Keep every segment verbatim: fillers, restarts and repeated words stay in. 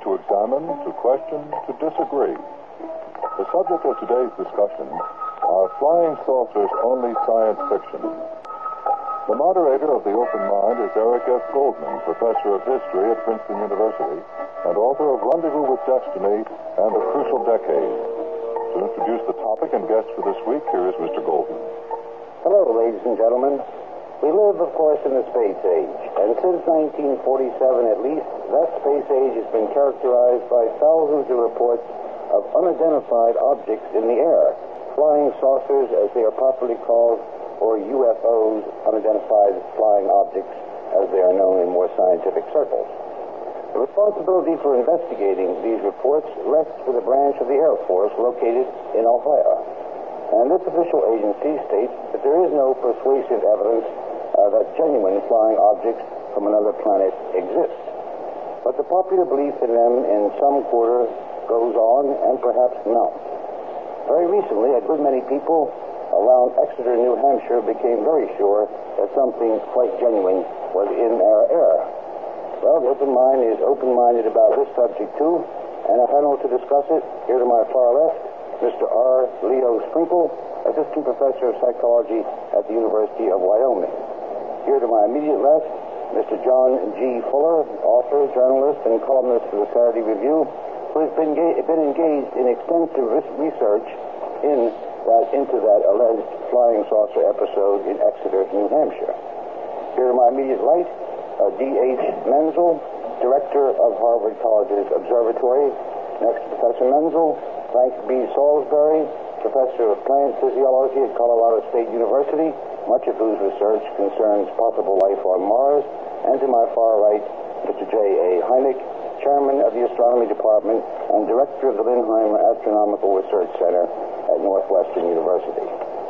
to examine, to question, to disagree. The subject of today's discussion are flying saucers only science fiction. The moderator of the Open Mind is Eric F. Goldman, professor of history at Princeton University and author of Rendezvous with Destiny and The Crucial Decade. To introduce the topic and guest for this week, here is Mister Goldman. Hello, ladies and gentlemen. We live, of course, in the space age, and since nineteen forty-seven at least, that space age has been characterized by thousands of reports of unidentified objects in the air, flying saucers, as they are properly called, or U F Os, unidentified flying objects, as they are known in more scientific circles. The responsibility for investigating these reports rests with a branch of the Air Force located in Ohio. And this official agency states that there is no persuasive evidence uh, that genuine flying objects from another planet exist. But the popular belief in them in some quarter goes on and perhaps mounts. Very recently, a good many people around Exeter, New Hampshire, became very sure that something quite genuine was in our air. Well, the Open Mind is open-minded about this subject, too, and a panel to discuss it. Here to my far left, Mister R. Leo Sprinkle, Assistant Professor of Psychology at the University of Wyoming. Here to my immediate left, Mister John G. Fuller, author, journalist, and columnist for the Saturday Review, who has been, ga- been engaged in extensive research in that, into that alleged flying saucer episode in Exeter, New Hampshire. Here to my immediate right, uh, D H Menzel, Director of Harvard College's Observatory. Next to Professor Menzel, Frank B. Salisbury, Professor of Plant Physiology at Colorado State University, much of whose research concerns possible life on Mars. And to my far right, Mister J A Hynek, Chairman of the Astronomy Department and Director of the Linheimer Astronomical Research Center at Northwestern University.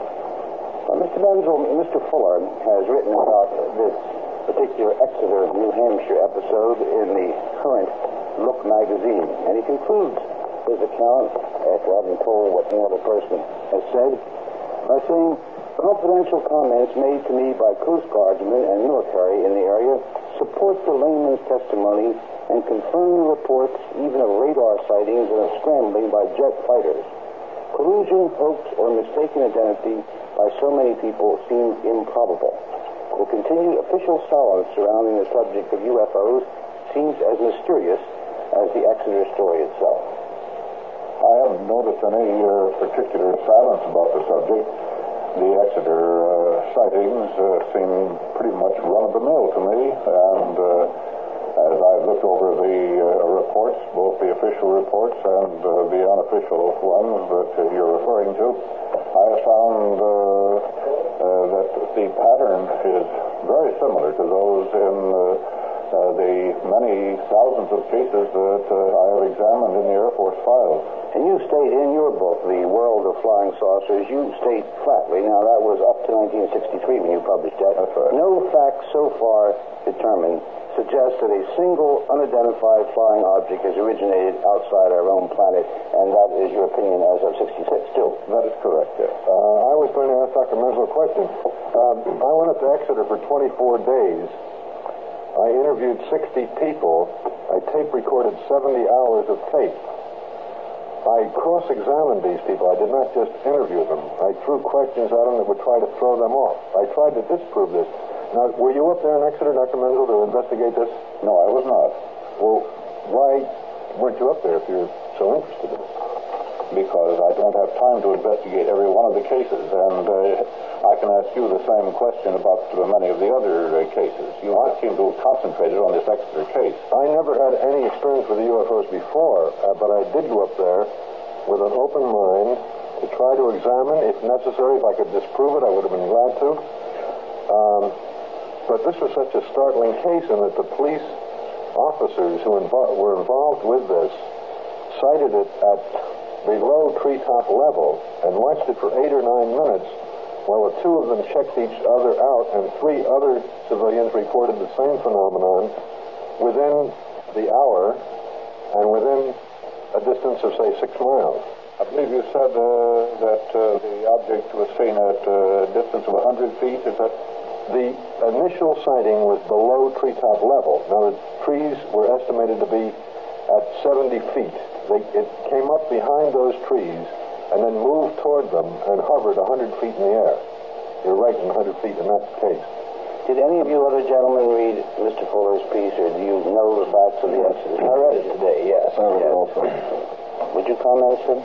Uh, Mister Menzel, Mister Fuller has written about this particular Exeter, New Hampshire episode in the current Look magazine, and he concludes his account, after having told what no other person has said, by saying, confidential comments made to me by Coast Guardsmen and military in the area support the layman's testimony and confirm the reports even of radar sightings and of scrambling by jet fighters. Collusion, hoax, or mistaken identity by so many people seems improbable. The continued official silence surrounding the subject of U F Os seems as mysterious as the Exeter story itself. I haven't noticed any uh, particular silence about the subject. The Exeter uh, sightings uh, seem pretty much run-of-the-mill to me, and uh, as I've looked over the uh, reports, both the official reports and uh, the unofficial ones that uh, you're referring to, I have found uh, uh, that the pattern is very similar to those in uh, uh, the many thousands of cases that uh, I have examined in the Air Force files. And you state in your book, The World of Flying Saucers, you state flatly, now that was up to nineteen sixty-three when you published that, that's right. No facts so far determined suggest that a single unidentified flying object has originated outside our own planet, and that is your opinion as of sixty-six still. That is correct, yes. Uh, I was going to ask Doctor Menzel a question. Um, I went up to Exeter for twenty-four days. I interviewed sixty people. I tape recorded seventy hours of tape. I cross-examined these people. I did not just interview them. I threw questions at them that would try to throw them off. I tried to disprove this. Now, were you up there in Exeter, Doctor Menzel, to investigate this? No, I was not. Well, why weren't you up there if you're so interested in it? Because I don't have time to investigate every one of the cases, and uh, I can ask you the same question about uh, many of the other uh, cases. You I, seem to have concentrated on this Exeter case. I never had any experience with the U F Os before, uh, but I did go up there with an open mind to try to examine, if necessary, if I could disprove it, I would have been glad to. Um, but this was such a startling case in that the police officers who invo- were involved with this cited it at below treetop level and watched it for eight or nine minutes while the two of them checked each other out, and three other civilians reported the same phenomenon within the hour and within a distance of, say, six miles. I believe you said uh, that uh, the object was seen at a distance of one hundred feet. Is that The initial sighting was below treetop level. Now, the trees were estimated to be at seventy feet. They, it came up behind those trees and then moved toward them and hovered one hundred feet in the air. You're right, in one hundred feet in that case. Did any of you other gentlemen read Mister Fuller's piece, or do you know the facts of the accident? I read it today, yes. I read it yes. also. Would you comment, sir?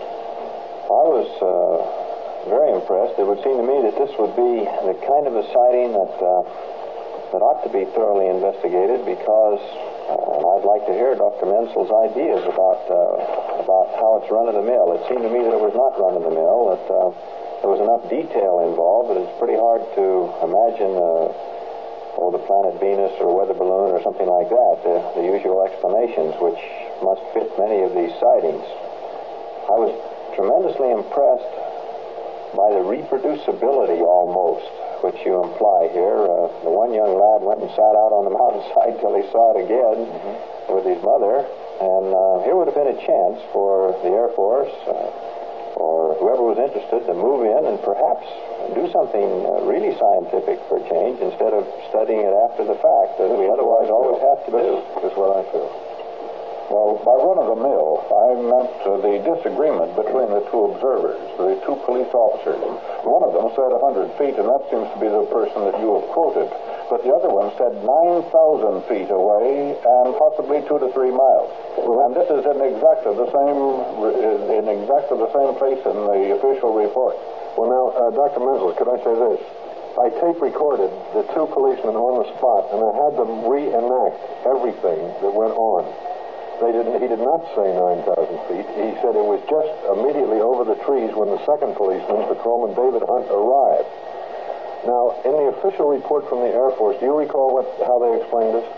I was uh, very impressed. It would seem to me that this would be the kind of a sighting that uh, that ought to be thoroughly investigated, because uh, and I'd like to hear Doctor Mensel's ideas about uh, about how it's run of the mill. It seemed to me that it was not run of the mill, that uh, there was enough detail involved, but it's pretty hard to imagine uh, oh, the planet Venus or weather balloon or something like that, the, the usual explanations which must fit many of these sightings. I was tremendously impressed by the reproducibility almost which you imply here. Uh, the one young lad went and sat out on the mountainside till he saw it again mm-hmm. with his mother, and uh, here would have been a chance for the Air Force uh, or whoever was interested to move in and perhaps do something uh, really scientific for a change instead of studying it after the fact, as we otherwise always have to do. That's what I feel. Well, by run-of-the-mill, I meant uh, the disagreement between the two observers, the two police officers. One of them said one hundred feet, and that seems to be the person that you have quoted. But the other one said nine thousand feet away and possibly two to three miles. And this is in exactly the same in exactly the same place in the official report. Well, now, uh, Doctor Menzel, could I say this? I tape recorded the two policemen on the spot, and I had them reenact everything that went on. They didn't, he did not say nine thousand feet. He said it was just immediately over the trees when the second policeman, Patrolman David Hunt, arrived. Now, in the official report from the Air Force, do you recall what, how they explained this?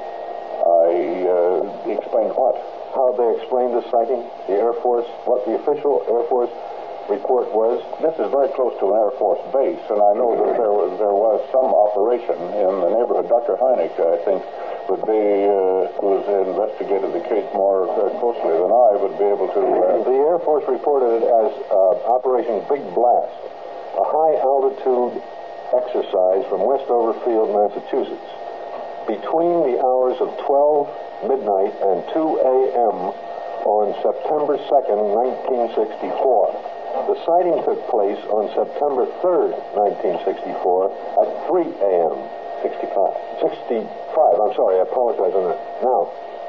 I uh, explained what? How they explained this sighting? The Air Force, what the official Air Force report was? This is very close to an Air Force base, and I know that there was, there was some operation in the neighborhood. Doctor Heineck, I think, would be, uh, who has investigated the case more uh, closely than I, would be able to... Uh... The Air Force reported it as uh, Operation Big Blast, a high-altitude exercise from Westover Field, Massachusetts. Between the hours of twelve midnight and two a.m. on September second, nineteen sixty-four. The sighting took place on September third, nineteen sixty-four at three a.m. sixty-five. sixty-five, I'm sorry, I apologize on that. Now,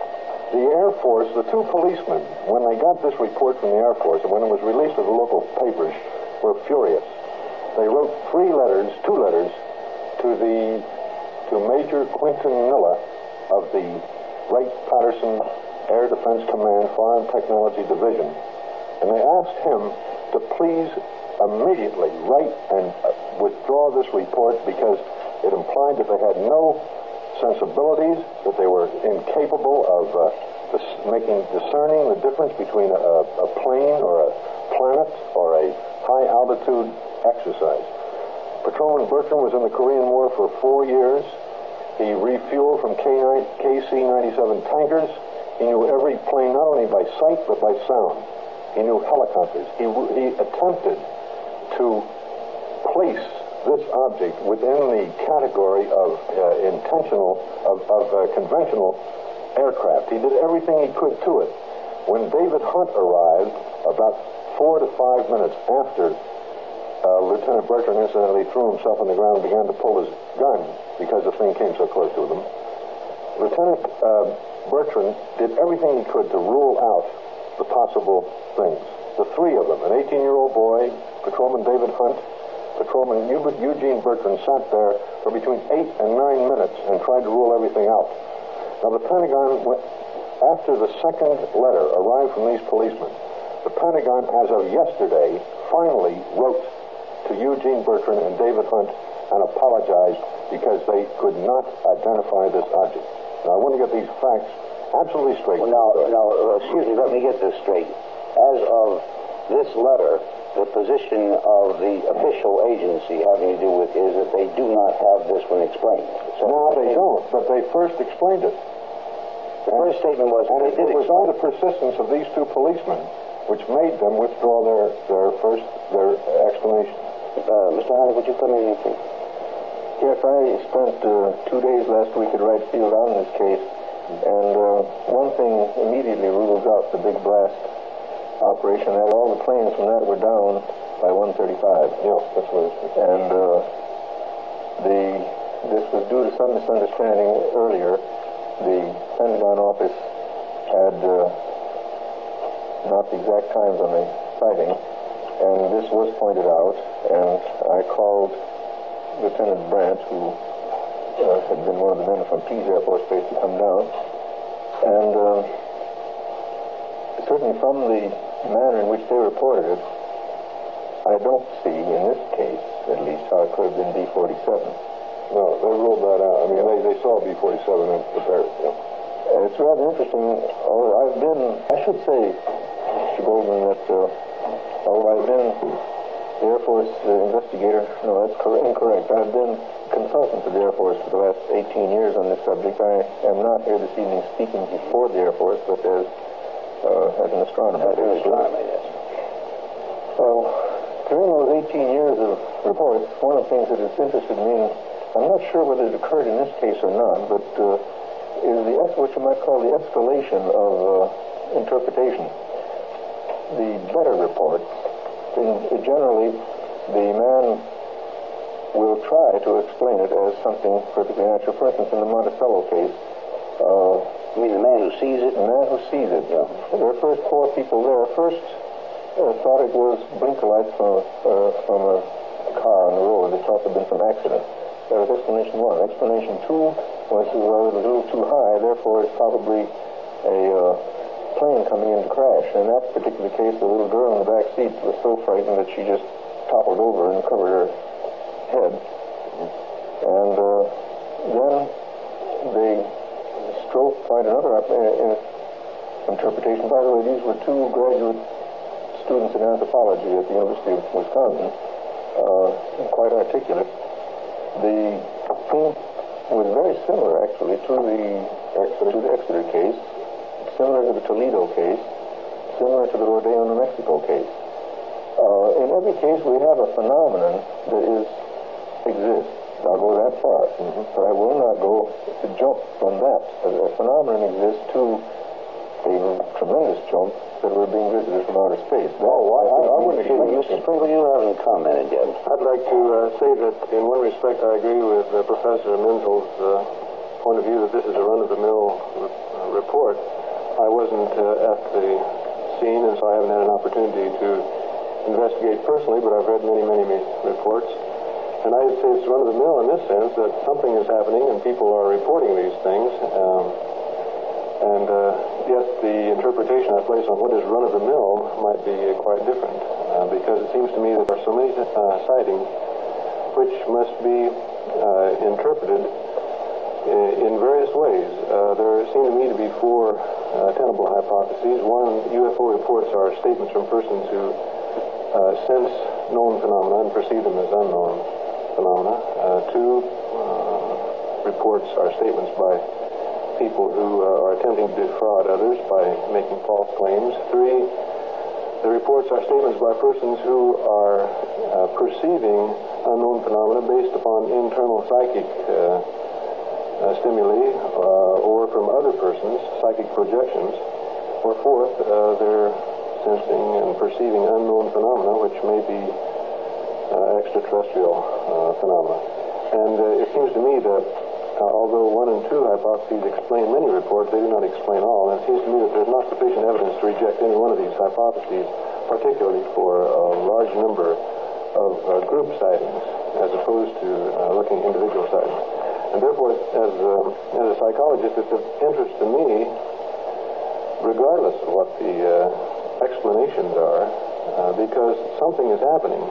the Air Force, the two policemen, when they got this report from the Air Force, and when it was released to the local papers, were furious. They wrote three letters, two letters, to the to Major Quinton Miller of the Wright-Patterson Air Defense Command Foreign Technology Division, and they asked him to please immediately write and uh, withdraw this report because it implied that they had no sensibilities, that they were incapable of uh, dis- making, discerning the difference between a, a plane or a planet or a high-altitude exercise. Patrolman Bertram was in the Korean War for four years. He refueled from K C ninety-seven tankers. He knew every plane, not only by sight, but by sound. He knew helicopters. He, he attempted to place this object within the category of uh, intentional, of, of uh, conventional aircraft. He did everything he could to it. When David Hunt arrived, about four to five minutes after uh, Lieutenant Bertrand incidentally threw himself on the ground and began to pull his gun because the thing came so close to them, Lieutenant uh, Bertrand did everything he could to rule out the possible things. The three of them, an eighteen-year-old boy, Patrolman David Hunt, Patrolman Eugene Bertrand, sat there for between eight and nine minutes and tried to rule everything out. Now, the Pentagon, went, after the second letter arrived from these policemen, the Pentagon, as of yesterday, finally wrote to Eugene Bertrand and David Hunt and apologized because they could not identify this object. Now, I want to get these facts absolutely straight. Well, now, now uh, excuse me, let me get this straight. As of this letter, the position of the official agency having to do with is that they do not have this one explained. So now they don't, but they first explained it. The and, first statement was, and they it, did it was explain. all the persistence of these two policemen which made them withdraw their their first their explanation. Uh, Mister Haney, would you come in here, please? Yes, I spent uh, two days last week at Wright Field on this case, and uh, one thing in out the big blast operation, that all the planes from that were down by one thirty-five. Yeah, that's what it's. And uh, the this was due to some misunderstanding earlier. The Pentagon office had uh, not the exact times on the sighting, and this was pointed out, and I called Lieutenant Brandt, who uh, had been one of the men from Pease Air Force Base, to come down, and uh, certainly from the manner in which they reported it, I don't see, in this case, at least, how it could have been B forty-seven. No, they ruled that out. I mean, they, they saw B forty-seven and prepared it. Yeah. Uh, it's rather interesting. Although I've been, I should say, Mister Goldman, that uh, although I've been the Air Force uh, investigator, no, that's cor- incorrect. I've been consultant to the Air Force for the last eighteen years on this subject. I am not here this evening speaking before the Air Force, but as uh, as an astronomer. As an astronomer, yes. Well, during those eighteen years of reports, one of the things that has interested me, I'm not sure whether it occurred in this case or not, but uh, is the what you might call the escalation of uh, interpretation. The better reports, in, generally, the man will try to explain it as something perfectly natural. For instance, in the Monticello case, uh, You mean the man who sees it? the man who sees it. Yeah. There were first four people there. First, uh, thought it was blinker lights from, uh, from a car on the road. They thought there had been some accident. That was explanation one. Explanation two was, well, it was a little too high, therefore it's probably a uh, plane coming in to crash. In that particular case, the little girl in the back seat was so frightened that she just toppled over and covered her head. And uh, then they strove to find another uh, uh, interpretation. By the way, these were two graduate students in anthropology at the University of Wisconsin, uh, quite articulate. The thing was very similar, actually, to the Exeter, to the Exeter case, similar to the Toledo case, similar to the Rodeo, New Mexico case. Uh, in every case, we have a phenomenon that is exists. I'll go that far, mm-hmm. but I will not go to jump from that. A, a phenomenon exists to a tremendous jump that we're being visited from outer space. That, Oh, I, I, I wouldn't say that. Mister Sprinkle, you haven't commented yet. I'd like to uh, say that in one respect I agree with uh, Professor Menzel's uh, point of view that this is a run-of-the-mill re- uh, report. I wasn't uh, at the scene, and so I haven't had an opportunity to investigate personally, but I've read many, many, many reports. And I'd say it's run-of-the-mill in this sense that something is happening and people are reporting these things. Um, and uh, yet the interpretation I place on what is run-of-the-mill might be uh, quite different. Uh, because it seems to me that there are so many uh, sightings which must be uh, interpreted in, in various ways. Uh, there seem to me to be four uh, tenable hypotheses. One, U F O reports are statements from persons who uh, sense known phenomena and perceive them as unknown phenomena. Uh, two, uh, reports are statements by people who uh, are attempting to defraud others by making false claims. Three, the reports are statements by persons who are uh, perceiving unknown phenomena based upon internal psychic uh, uh, stimuli uh, or from other persons, psychic projections. Or fourth, uh, they're sensing and perceiving unknown phenomena which may be uh, extraterrestrial uh, phenomena. And uh, it seems to me that uh, although one and two hypotheses explain many reports, they do not explain all. And it seems to me that there's not sufficient evidence to reject any one of these hypotheses, particularly for a large number of uh, group sightings, as opposed to uh, looking at individual sightings. And therefore, as, uh, as a psychologist, it's of interest to me, regardless of what the uh, explanations are, uh, because something is happening.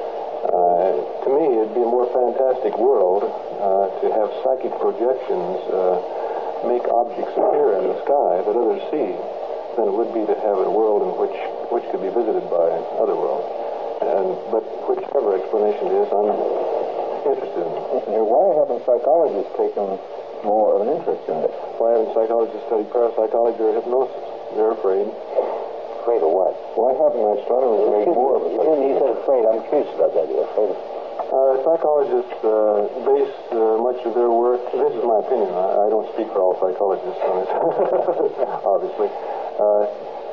Uh, to me, it'd be a more fantastic world uh, to have psychic projections uh, make objects appear in the sky that others see than it would be to have a world in which which could be visited by other worlds. And but whichever explanation it is, I'm interested in. Now, why haven't psychologists taken more of an interest in this? Why haven't psychologists studied parapsychology or hypnosis? They're afraid. Afraid of what? Why haven't astronomers made more of it? He said afraid. I'm curious about that. You're afraid of Uh, psychologists uh, base uh, much of their work, this is my opinion, I, I don't speak for all psychologists on this, obviously. Uh,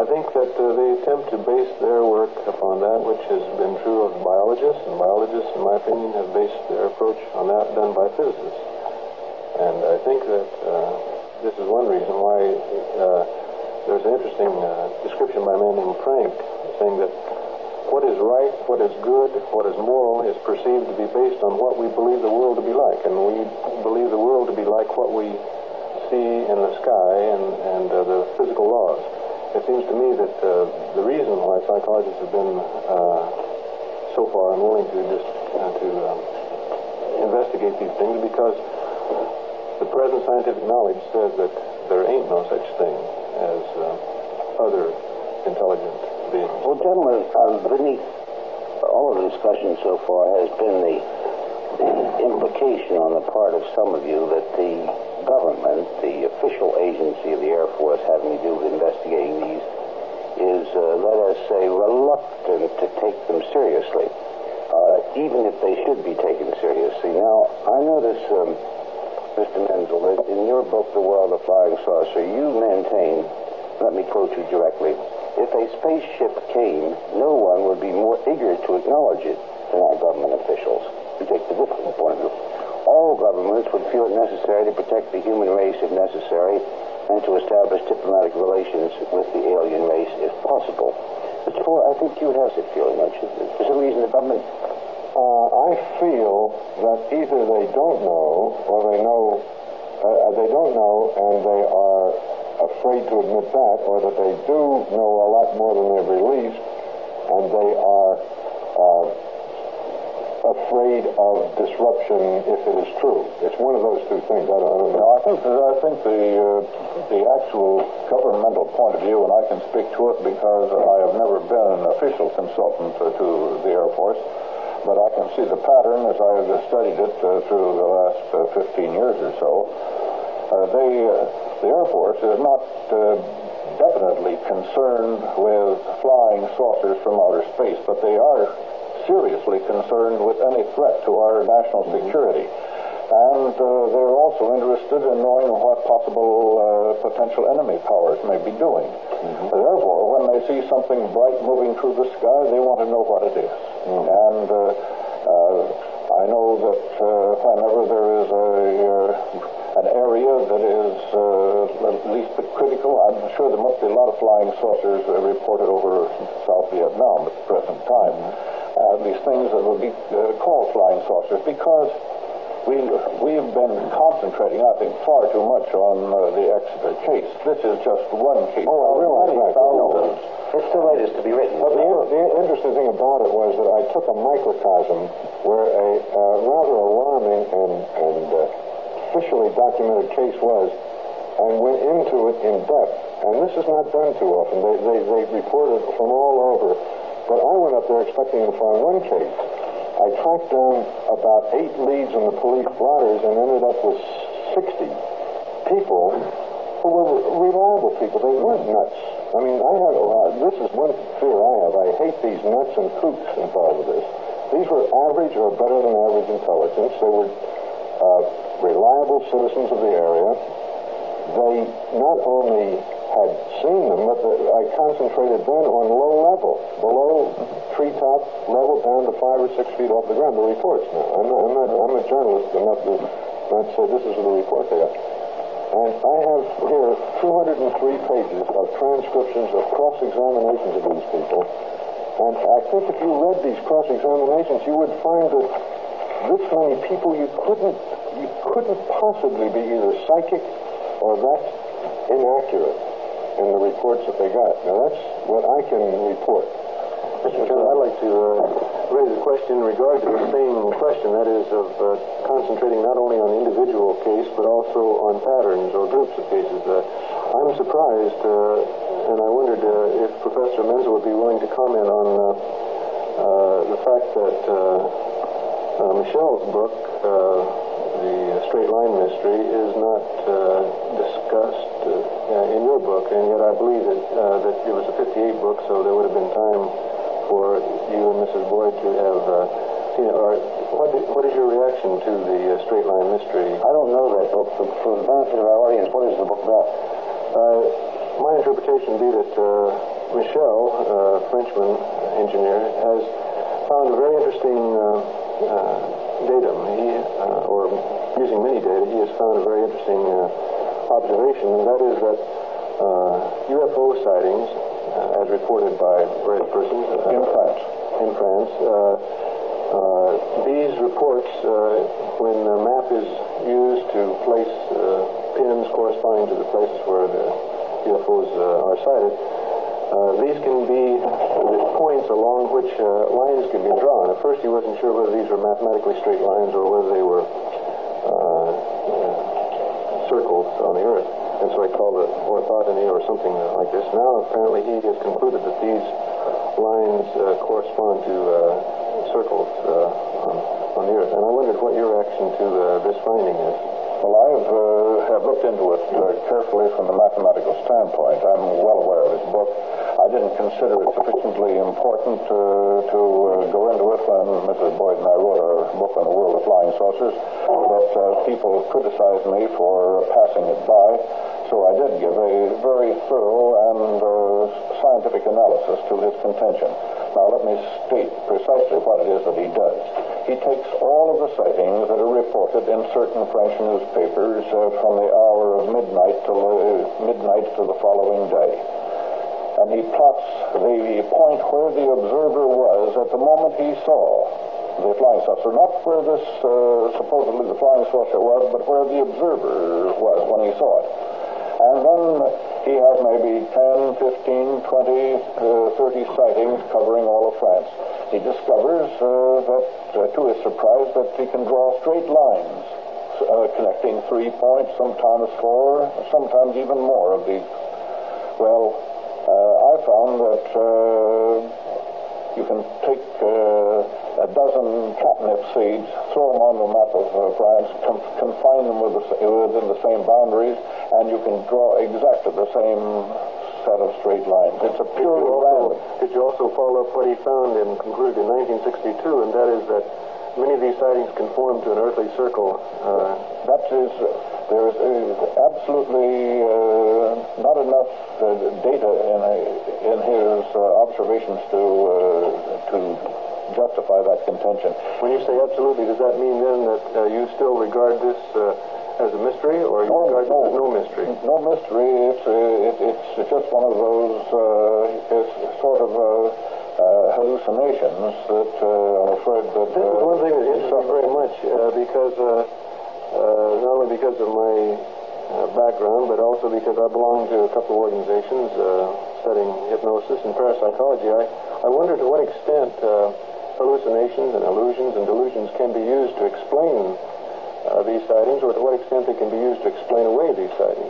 think that uh, they attempt to base their work upon that which has been true of biologists, and biologists, in my opinion, have based their approach on that done by physicists. And I think that uh, this is one reason why uh, there's an interesting uh, description by a man named Frank saying that what is right, what is good, what is moral is perceived to be based on what we believe the world to be like. And we believe the world to be like what we see in the sky and, and uh, the physical laws. It seems to me that uh, the reason why psychologists have been uh, so far unwilling to just uh, to um, investigate these things is because the present scientific knowledge says that there ain't no such thing as uh, other intelligent beings. Well, gentlemen, uh, beneath all of the discussion so far has been the, the implication on the part of some of you that the government, the official agency of the Air Force having to do with investigating these, is, uh, let us say, reluctant to take them seriously, uh, even if they should be taken seriously. Now, I notice, um, Mister Menzel, that in your book, The World of Flying Saucer, you maintain, let me quote you directly, if a spaceship came, no one would be more eager to acknowledge it than our government officials. You take the different point of view. All governments would feel it necessary to protect the human race if necessary, and to establish diplomatic relations with the alien race if possible. Mister Ford, I think you have that feeling, don't you? For some reason, the government... Uh, I feel that either they don't know, or they know, uh, they don't know, and they are afraid to admit that, or that they do know a lot more than they've released, and they are uh, afraid of disruption if it is true. It's one of those two things. I don't, I don't know. No, I think that, I think the uh, the actual governmental point of view, and I can speak to it because I have never been an official consultant uh, to the Air Force, but I can see the pattern as I have studied it uh, through the last uh, fifteen years or so. Uh, they, uh, the Air Force is not uh, definitely concerned with flying saucers from outer space, but they are seriously concerned with any threat to our national security. And uh, they're also interested in knowing what possible uh, potential enemy powers may be doing. Mm-hmm. Therefore, when they see something bright moving through the sky, they want to know what it is. Mm-hmm. And uh, uh, I know that uh, whenever there is a, uh, an area that is uh, at least critical, I'm sure there must be a lot of flying saucers uh, reported over South Vietnam at the present time. Mm-hmm. Uh, these things that would be uh, called flying saucers, because we, we've been concentrating, I think, far too much on uh, the Exeter case. This is just one case. Oh, I realize that. Thousands. It's too late to be written. But the, the interesting thing about it was that I took a microcosm where a uh, rather alarming and, and uh, officially documented case was, and went into it in depth. And this is not done too often. They, they, they reported from all over. But I went up there expecting to find one case. I tracked down about eight leads in the police blotters and ended up with sixty people who were reliable people. They weren't nuts. I mean, I have, uh, this is one fear I have. I hate these nuts and kooks involved with this. These were average or better than average intelligence. They were uh, reliable citizens of the area. They not only had seen them, but the, I concentrated then on low level, below treetop level, down to five or six feet off the ground. The reports now. I'm not. I'm, not, I'm a journalist, and not to not say this is the report they got. And I have here two hundred three pages of transcriptions of cross-examinations of these people. And I think if you read these cross-examinations, you would find that this many people you couldn't you couldn't possibly be either psychic or that inaccurate in the reports that they got. Now, that's what I can report. Mister Chairman, I'd like to uh, raise a question in regard to the same question, that is, of uh, concentrating not only on the individual case, but also on patterns or groups of cases. Uh, I'm surprised, uh, and I wondered uh, if Professor Menzel would be willing to comment on uh, uh, the fact that uh, uh, Michelle's book, uh, The Straight Line Mystery, is not uh, discussed uh, in your book, and yet I believe that, uh, that it was a fifty-eight book, so there would have been time for you and Missus Boyd to have uh, seen it. Or what, what is your reaction to the uh, Straight Line Mystery? I don't know that book. For, for the benefit of our audience, what is the book about? Uh, my interpretation would be that uh, Michel, uh, Frenchman engineer, has found a very interesting uh, uh, datum. He, uh, or using many data, he has found a very interesting uh, observation, and that is that uh, U F O sightings, uh, as reported by various persons uh, In France. in France, uh, uh, these reports, uh, when a map is used to place uh, pins corresponding to the places where the U F Os uh, are sighted, uh, these can be the points along which uh, lines can be drawn. At first he wasn't sure whether these were mathematically straight lines or whether they were uh, uh, circles on the Earth, and so he called it orthogony or something like this. Now apparently he has concluded that these lines uh, correspond to uh, circles uh, on, on the Earth, and I wondered what your reaction to uh, this finding is. Well, I've uh, have looked into it uh, carefully from the mathematical standpoint. I'm well aware of this book. I didn't consider it sufficiently important uh, to uh, go into it when Missus Boyd and I wrote our book on the world of flying saucers, but uh, people criticized me for passing it by, so I did give a very thorough and uh, scientific analysis to his contention. Now, let me state precisely what it is that he does. He takes all of the sightings that are reported in certain French newspapers uh, from the hour of midnight to uh, midnight to the following day. And he plots the point where the observer was at the moment he saw the flying saucer. Not where this, uh, supposedly the flying saucer was, but where the observer was when he saw it. And then he has maybe ten, fifteen, twenty, uh, thirty sightings covering all of France. He discovers uh, that, uh, to his surprise, that he can draw straight lines uh, connecting three points, sometimes four, sometimes even more of these. Well, uh, I found that uh, you can take uh, a dozen catnip seeds, throw them on the map of uh, France, com- confine them with the, within the same boundaries, and you can draw exactly the same set of straight lines. It's a pure random. Did you also follow up what he found and concluded in nineteen sixty-two, and that is that many of these sightings conform to an earthly circle? Uh, that is, there is uh, absolutely uh, not enough uh, data in, a, in his uh, observations to uh, to justify that contention. When you say absolutely, does that mean then that uh, you still regard this uh, as a mystery, or you no, regard no, this as no mystery? No mystery. It's uh, it, it's just one of those uh, it's sort of uh, uh, hallucinations that uh, I'm afraid that. This is one thing that interests me very much uh, because uh, uh, not only because of my uh, background, but also because I belong to a couple of organizations uh, studying hypnosis and parapsychology. I I wonder to what extent uh, hallucinations and illusions and delusions can be used to explain Uh, these sightings, or to what extent they can be used to explain away these sightings.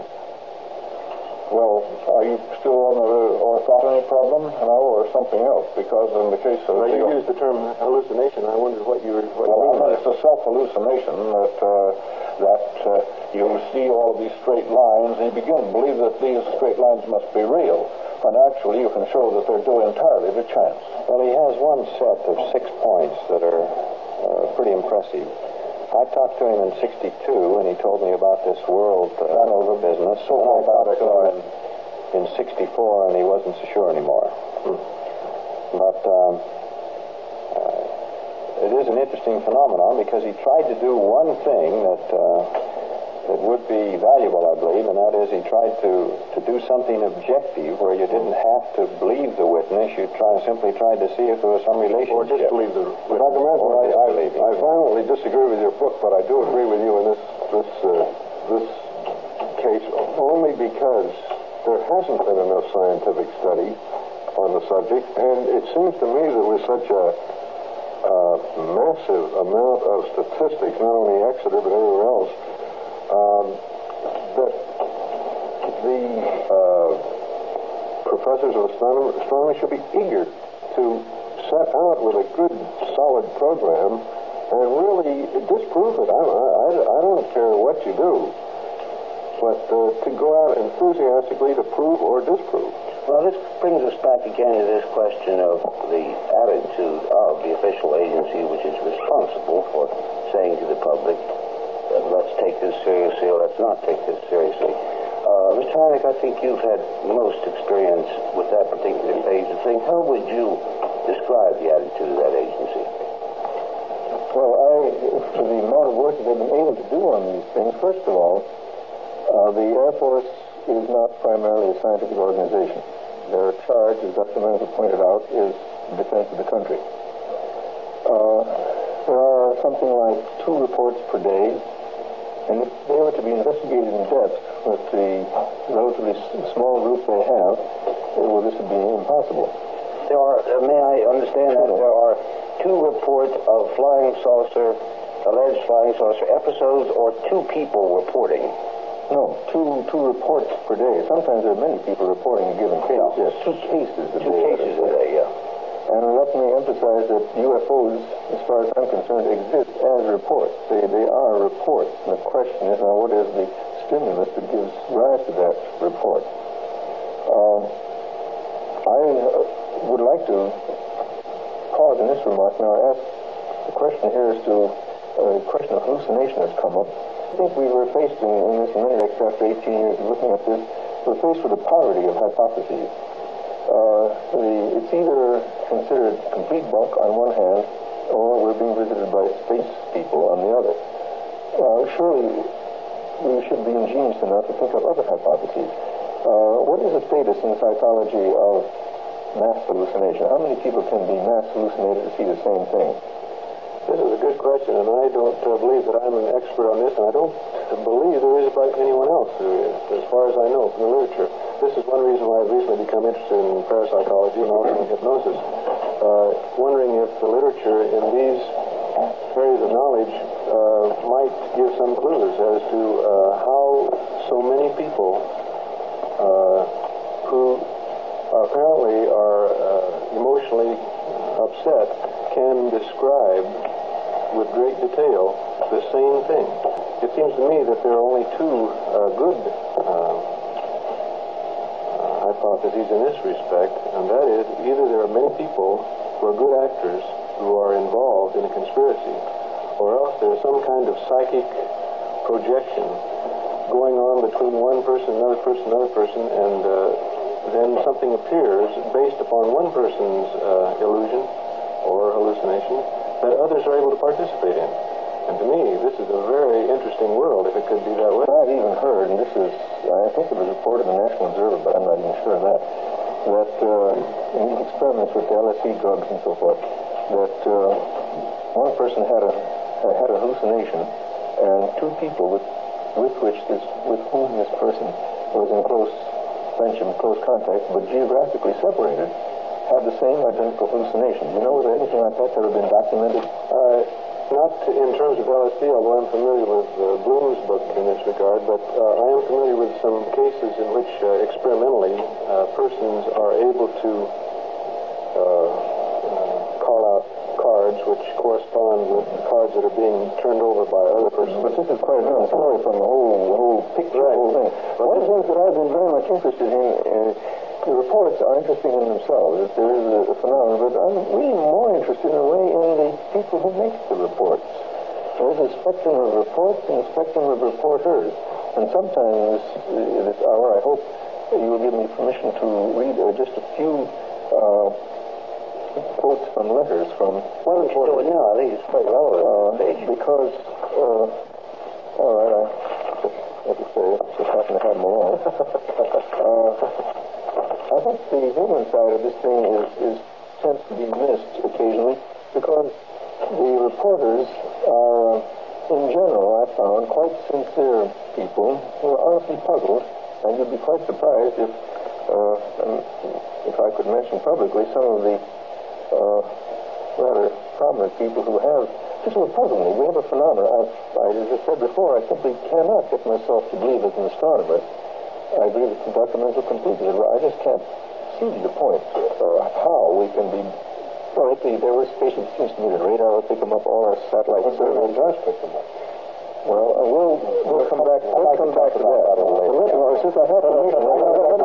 Well, are you still on the orthogony problem now, or something else? Because in the case of... Now, you the, used the term hallucination. I wondered what you were... What well, you I mean, it's a self-hallucination that, uh, that uh, you see all these straight lines, and you begin to believe that these straight lines must be real, when actually you can show that they're due entirely to chance. Well, he has one set of six points that are uh, pretty impressive. I talked to him in sixty-two, and he told me about this world uh, Hanover business. So I talked to him in, in sixty-four, and he wasn't so sure anymore. Hmm. But um, uh, it is an interesting phenomenon because he tried to do one thing that uh, that would be valuable, I believe, and that is he tried to, to do something objective where you didn't have to believe the witness. You try simply tried to see if there was some relationship. Or disbelieve the witness. Doctor Manson, I, I, I violently disagree with your book, but I do agree with you in this this uh, this case only because there hasn't been enough scientific study on the subject, and it seems to me that with such a uh, massive amount of statistics, not only Exeter but everywhere else, um, that the uh, professors of astronomy, astronomy should be eager to set out with a good, solid program and really disprove it. I, I, I don't care what you do, but uh, to go out enthusiastically to prove or disprove. Well, this brings us back again to this question of the attitude of the official agency which is responsible for saying to the public, let's take this seriously or let's not take this seriously. Uh, Mister Hynek, I think you've had most experience with that particular phase of things. How would you describe the attitude of that agency? Well, I, for the amount of work that they've been able to do on these things, first of all, uh, the Air Force is not primarily a scientific organization. Their charge, as Doctor Menzel pointed out, is the defense of the country. Uh, there are something like two reports per day, and if they were to be investigated in depth with the relatively small group they have, well, this would be impossible. There are, uh, may I understand that there are two reports of flying saucer, alleged flying saucer episodes, or two people reporting? No, two two reports per day. Sometimes there are many people reporting a given case. No. Yes, two cases a Two day. cases a day, yeah. And let me emphasize that U F Os, as far as I'm concerned, exist as reports. They they are reports. And the question is now, what is the stimulus that gives rise to that report? Uh, I uh, would like to pause in this remark now. I ask the question here as to a uh, question of hallucination has come up. I think we were faced in, in this minute after eighteen years of looking at this, we're faced with a poverty of hypotheses. Uh, the, it's either considered complete bunk on one hand, or we're being visited by space people on the other. Uh, surely we should be ingenious enough to think of other hypotheses. Uh, what is the status in psychology of mass hallucination? How many people can be mass hallucinated to see the same thing? This is a good question, and I don't uh, believe that I'm an expert on this, and I don't believe there is about anyone else who is, as far as I know from the literature. This is one reason why I've recently become interested in parapsychology and also in hypnosis, uh, wondering if the literature in these areas of knowledge uh, might give some clues as to uh, how so many people uh, who apparently are uh, emotionally upset can describe with great detail the same thing. It seems to me that there are only two uh, good uh, hypotheses in this respect, and that is either there are many people who are good actors who are involved in a conspiracy, or else there's some kind of psychic projection going on between one person, another person, another person, and uh, then something appears based upon one person's uh, illusion or hallucination that others are able to participate in. And to me, this is a very interesting world if it could be that way. I've even heard, and this is, I think it was reported in the National Observer, but I'm not even sure of that, that uh, in experiments with the L S D drugs and so forth, that uh, one person had a had a hallucination, and two people with with which this with whom this person was in close friendship, close contact, but geographically separated, had the same identical hallucination. Do you know whether anything like that ever been documented? Uh, not in terms of L S D, although I'm familiar with uh, Bloom's book in this regard, but uh, I am familiar with some cases in which uh, experimentally uh, persons are able to uh, uh, call out cards which correspond with cards that are being turned over by other persons. But this is quite a different story from the whole, the whole picture, right. the whole thing. One of the things that I've been very much interested in, uh, the reports are interesting in themselves, that there is a, a phenomenon, but I'm really more interested in a way in the people who make the reports. There's a spectrum of reports and a spectrum of reporters. And sometimes uh, this hour, I hope that you will give me permission to read uh, just a few uh, quotes from letters from... Why don't you do it now? I think it's quite relevant. Uh, because, uh, all right, I just, like I say, just happen to have them along. uh, I think the human side of this thing is, is tends to be missed occasionally because the reporters are, in general, I found, quite sincere people who are honestly puzzled, and you'd be quite surprised if, uh, if I could mention publicly some of the uh, rather prominent people who have, this will puzzle me. We have a phenomenon. I've, I, as I said before, I simply cannot get myself to believe as an astronomer. I agree with Doctor Menzel completely. I just can't see the point uh, how we can be. Well, if there were spaces, it seems to me that radar will pick them up, all our satellites. But radar does pick them up. Well, uh, we'll we'll come back. We'll come back to that. Well, since I have to make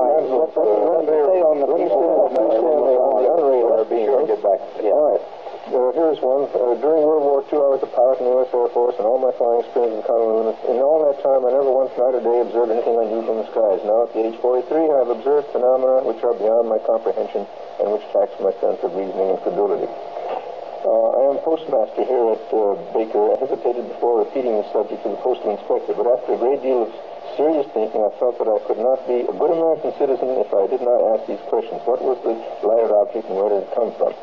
let me stay on the let me stay on the unradar beam and get back. Yeah. All right. Uh, here's one. Uh, during World War Two, I was a pilot in the U S Air Force, and all my flying experience in Honolulu. In all that time, I never once night or day observed anything unusual in the skies. Now, at the age forty-three, I have observed phenomena which are beyond my comprehension and which tax my sense of reasoning and credulity. Uh, I am postmaster here at uh, Baker. I hesitated before repeating the subject to the postal inspector, but after a great deal of serious thinking, I felt that I could not be a good American citizen if I did not ask these questions. What was the lighted object and where did it come from?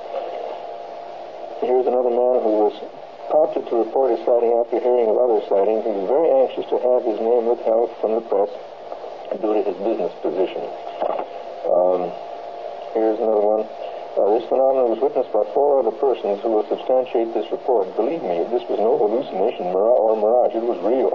Here's another man who was prompted to report his sighting after hearing of other sightings. He was very anxious to have his name withheld from the press due to his business position. Um, here's another one. Uh, this phenomenon was witnessed by four other persons who will substantiate this report. Believe me, this was no hallucination or mirage. It was real.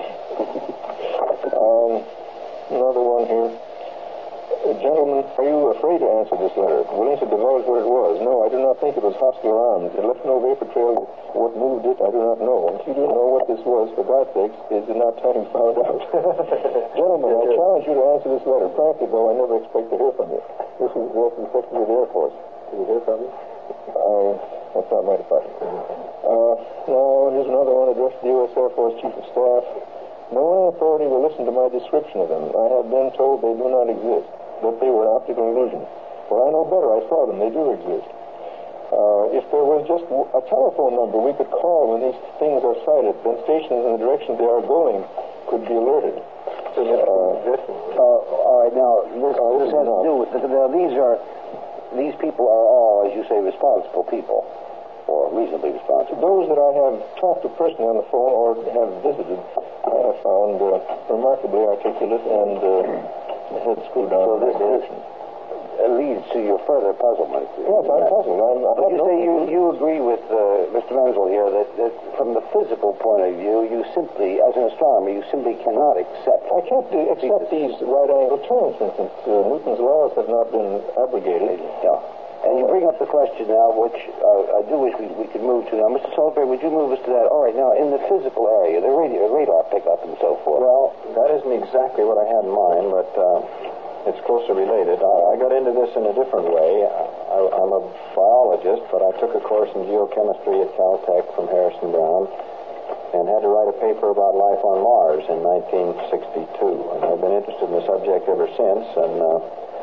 um, another one here. Uh, gentlemen, are you afraid to answer this letter? Willing to divulge what it was? No, I do not think it was hostile armed. It left no vapor trail. What moved it, I do not know. And if you do know what this was, for God's sake, is it not time you found out? Gentlemen, I challenge you to answer this letter. Frankly, though, I never expect to hear from you. This is addressed to the Secretary of the Air Force. Did you hear from me? Uh, that's not my department. Uh, now, here's another one addressed to the U S Air Force Chief of Staff. No one in authority will listen to my description of them. I have been told they do not exist, that they were optical illusions. Well, I know better. I saw them. They do exist. Uh, if there was just a telephone number we could call when these things are sighted, then stations in the direction they are going could be alerted. Uh, uh, all right, now, this, uh, this has to do with, now, these are, these people are all, as you say, responsible people, or reasonably responsible. Those that I have talked to personally on the phone or have visited, I have found uh, remarkably articulate and uh, head screwed on so in this that direction. It leads to your further puzzlement. Yes, I'm puzzled. I'm, I But you no say you, you agree with uh, Mister Menzel here that, that from the physical point of view, you simply, as an astronomer, you simply cannot accept. I can't do, accept these right-angle turns, for instance. Uh, Newton's laws have not been abrogated. Yeah. And you bring up the question now, which uh, I do wish we, we could move to. Now, Mister Salisbury, would you move us to that? All right, now, in the physical area, the radio, radar pickup and so forth. Well, that isn't exactly what I had in mind, but uh, it's closely related. I, I got into this in a different way. I, I'm a biologist, but I took a course in geochemistry at Caltech from Harrison Brown and had to write a paper about life on Mars in nineteen sixty-two. And I've been interested in the subject ever since, and uh,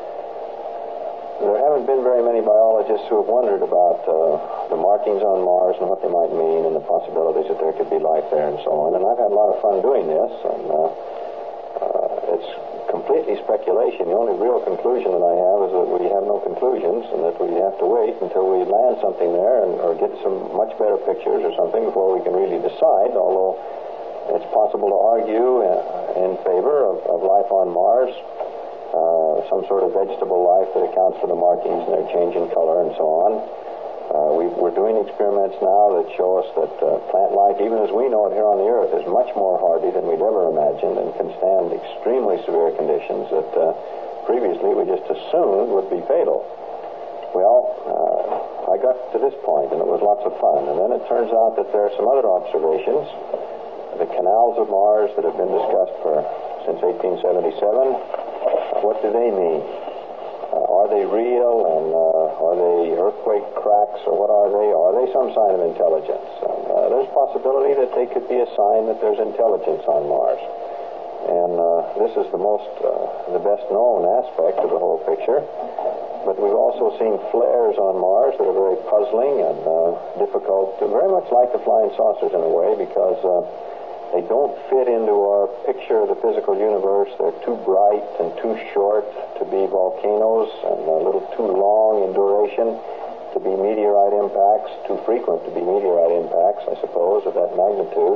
there haven't been very many biologists who have wondered about uh, the markings on Mars and what they might mean and the possibilities that there could be life there and so on. And I've had a lot of fun doing this, and uh, uh, it's completely speculation. The only real conclusion that I have is that we have no conclusions and that we have to wait until we land something there and, or get some much better pictures or something before we can really decide, although it's possible to argue uh, in favor of, of life on Mars. Uh, some sort of vegetable life that accounts for the markings and their change in color and so on. Uh, we, we're doing experiments now that show us that uh, plant life, even as we know it here on the Earth, is much more hardy than we'd ever imagined and can stand extremely severe conditions that uh, previously we just assumed would be fatal. Well, uh, I got to this point and it was lots of fun. And then it turns out that there are some other observations. The canals of Mars that have been discussed for since eighteen seventy-seven. What do they mean? Uh, are they real, and uh, are they earthquake cracks, or what are they? Are they some sign of intelligence? And, uh, there's a possibility that they could be a sign that there's intelligence on Mars. And uh, this is the most, uh, the best known aspect of the whole picture. But we've also seen flares on Mars that are very puzzling and uh, difficult, very much like the flying saucers in a way, because uh, they don't fit into our picture of the physical universe. They're too bright and too short to be volcanoes and a little too long in duration to be meteorite impacts, too frequent to be meteorite impacts, I suppose, of that magnitude.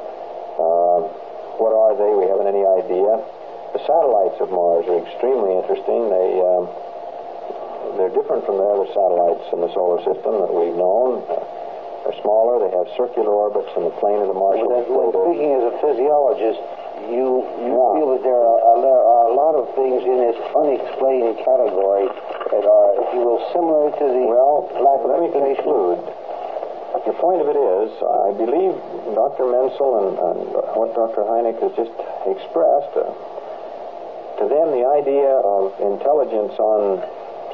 Uh, what are they? We haven't any idea. The satellites of Mars are extremely interesting. They, um, they're different from the other satellites in the solar system that we've known. Uh, They're smaller, they have circular orbits in the plane of the Martian Well, equator. speaking as a physiologist, you, you Yeah. feel that there are, uh, there are a lot of things in this unexplained category that are, if you will, similar to the Well, lack of let me explanation. conclude. The point of it is, I believe Doctor Menzel and, and what Doctor Hynek has just expressed, uh, to them the idea of intelligence on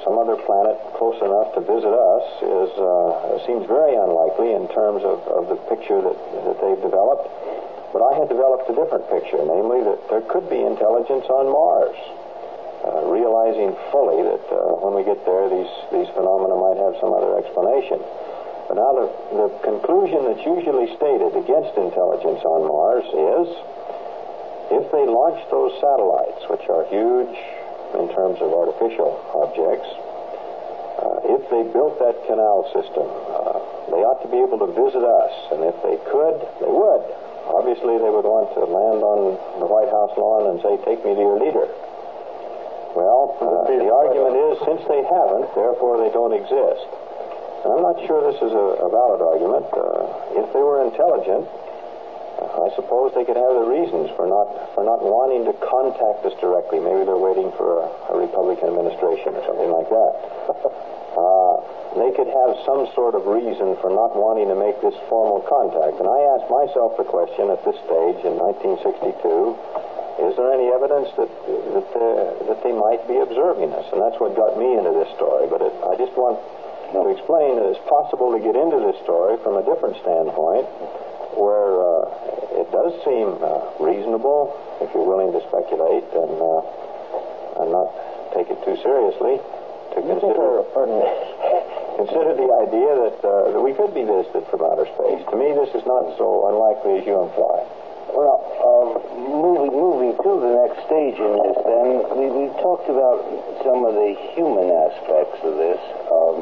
some other planet close enough to visit us is uh, seems very unlikely in terms of, of the picture that, that they've developed. But I had developed a different picture, namely that there could be intelligence on Mars, uh, realizing fully that uh, when we get there, these, these phenomena might have some other explanation. But now the, the conclusion that's usually stated against intelligence on Mars is if they launch those satellites, which are huge in terms of artificial objects, uh, if they built that canal system, uh, they ought to be able to visit us. And if they could, they would. Obviously, they would want to land on the White House lawn and say, take me to your leader. Well, uh, the argument is, since they haven't, therefore they don't exist. And I'm not sure this is a, a valid argument. Uh, if they were intelligent, uh, I suppose they could have their reasons for not for not wanting to contact us directly. Maybe they're waiting for a, a Republican administration or something like that. uh, they could have some sort of reason for not wanting to make this formal contact. And I asked myself the question at this stage in nineteen sixty-two, is there any evidence that that, uh, that they might be observing us? And that's what got me into this story. But it, I just want to explain that it's possible to get into this story from a different standpoint, where uh, it does seem uh, reasonable, if you're willing to speculate and, uh, and not take it too seriously, to consider consider the idea that, uh, that we could be visited from outer space. To me, this is not so unlikely as you imply. Well, um, moving moving to the next stage in this, then, we, we've talked about some of the human aspects of this, um,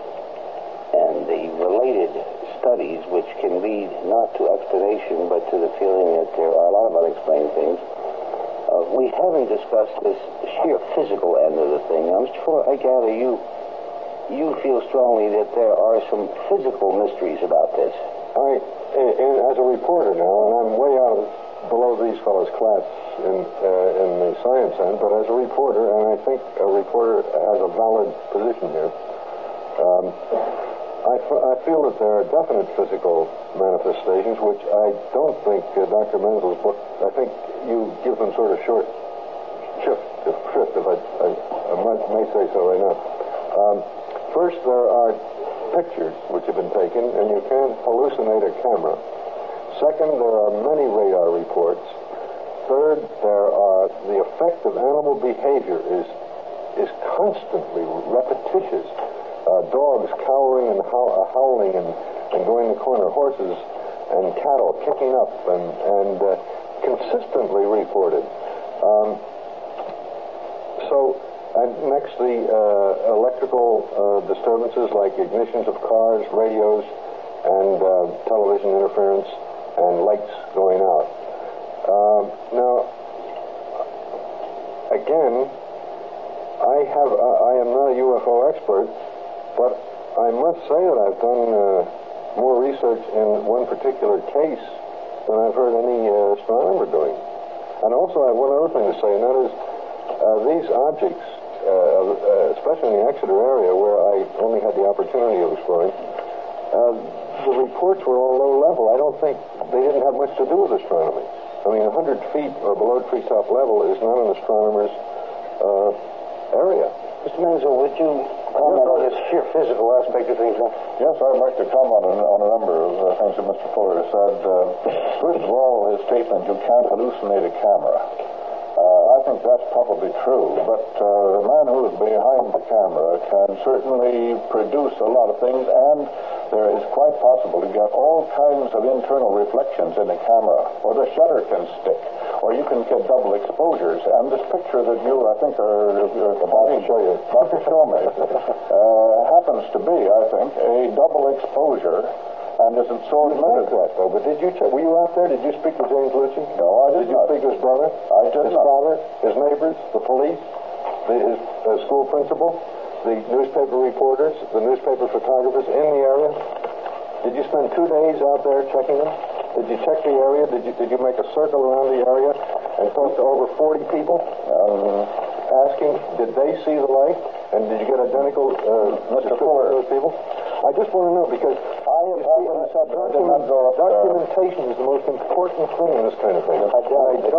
and the related studies which can lead not to explanation, but to the feeling that there are a lot of unexplained things. Uh, we haven't discussed this sheer physical end of the thing. I'm sure, I gather you you feel strongly that there are some physical mysteries about this. I, in, as a reporter now, and I'm way out of, below these fellows' class in, uh, in the science end, but as a reporter, and I think a reporter has a valid position here, um, I, f- I feel that there are definite physical manifestations, which I don't think uh, Doctor Menzel's book, I think you give them sort of short shift, if, shift, if I, I, I might, may say so right now. Um, first, there are pictures which have been taken, and you can't hallucinate a camera. Second, there are many radar reports. Third, there are the effect of animal behavior is is constantly repetitious. Uh, dogs cowering and how, uh, howling and, and going the corner, horses and cattle kicking up and, and uh, consistently reported. Um, so, and next, the uh, electrical uh, disturbances like ignitions of cars, radios, and uh, television interference, and lights going out. Um, now, again, I have uh, I am not a U F O expert, but I must say that I've done uh, more research in one particular case than I've heard any uh, astronomer doing. And also, I have one other thing to say, and that is uh, these objects, uh, uh, especially in the Exeter area where I only had the opportunity of exploring, uh, the reports were all low level. I don't think they didn't have much to do with astronomy. I mean, one hundred feet or below treetop level is not an astronomer's uh, area. Mister Menzel, would you comment on this sheer physical aspect of things? Huh? Yes, I'd like to comment on, on a number of uh, things that Mister Fuller has said. Uh, first of all, his statement, you can't hallucinate a camera. Uh, I think that's probably true, but uh, the man who is behind the camera can certainly produce a lot of things, and there is quite possible to get all kinds of internal reflections in a camera, or the shutter can stick, or you can get double exposures. And this picture that you, I think, are uh, about to show you, about to show me, uh, happens to be, I think, a double exposure. And is it so admitted that, though? But did you check? Were you out there? Did you speak to James Lucci? No, I did, did not. Did you speak to his brother? I did his not. His father? His neighbors? The police? The, his uh, school principal? The newspaper reporters? The newspaper photographers in the area? Did you spend two days out there checking them? Did you check the area? Did you did you make a circle around the area and talk to over forty people? Um, asking, did they see the light? And did you get identical uh, Mister Fuller, those people? I just want to know, because I I have already said that I did not go up there. Documentation is the most important thing in this kind of thing. I don't, I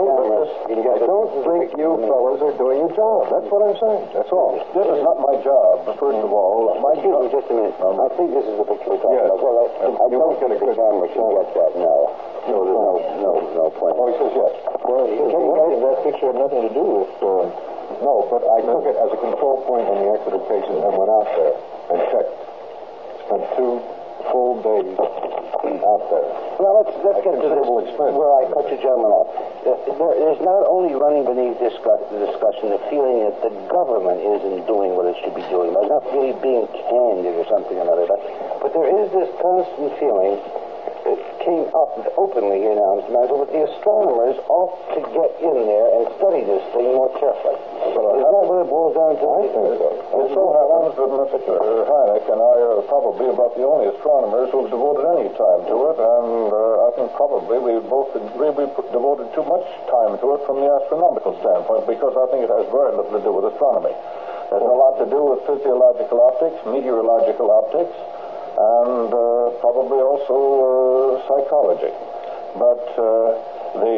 don't think you fellas are doing your job. That's what I'm saying. That's all. This is not my job, first of all. My Excuse job... me just a minute. Um, I think this is the picture we're talking Yes. about. Well, I, I You don't won't get a think the good- camera can get that, no. No, there's no, no, no point. Oh, he says yes. Well, that picture had nothing to do with... Uh, no, but I took it as a control point on the Exeter cases and went out there and checked. Spent two full days out there. Now, let's, let's At get to this, considerable expense. where I cut you gentlemen off. Uh, There is not only running beneath discuss, the discussion the feeling that the government isn't doing what it should be doing. It's not really being candid or something or another. But, but there is this constant feeling that came up openly here now, Mister Mansell, that the astronomers ought to get in there and study this thing more carefully. Is that what it boils down to? I think so. It so happens that Mister Hynek and I are probably about the only astronomers who've devoted any time to it, and uh, I think probably we've both really devoted too much time to it from the astronomical standpoint, because I think it has very little to do with astronomy. There's a lot to do with physiological optics, meteorological optics, and uh, probably also uh, psychology. But uh, the,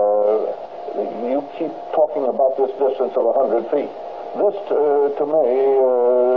uh, you keep talking about this distance of one hundred feet. This, uh, to me, uh,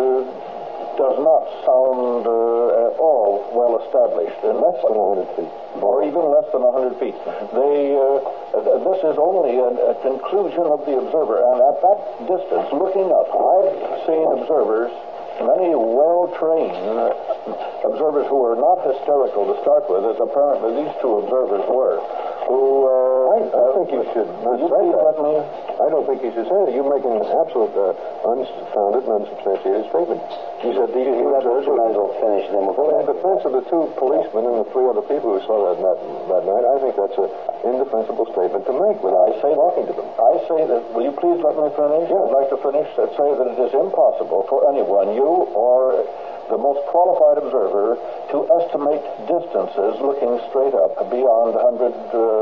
does not sound uh, at all well established. In Less than one hundred feet. or even less than one hundred feet. They, uh, this is only a, a conclusion of the observer, and at that distance, looking up, I've seen observers, many well-trained observers who were not hysterical to start with, as apparently these two observers were, who... Uh, I, I think you should not you say please that. let me... I don't think you should say that. You're making an absolute uh, unfounded and unsubstantiated statement. You said these two Let observers Mister were... Mansell finish, then we'll Well, in go. defense of the two policemen and the three other people who saw that, that that night, I think that's an indefensible statement to make without I say talking to them. I say that, will you please let me finish? Yes. I'd like to finish and say that it is impossible for anyone, you or the most qualified observer, to estimate distances looking straight up beyond one hundred,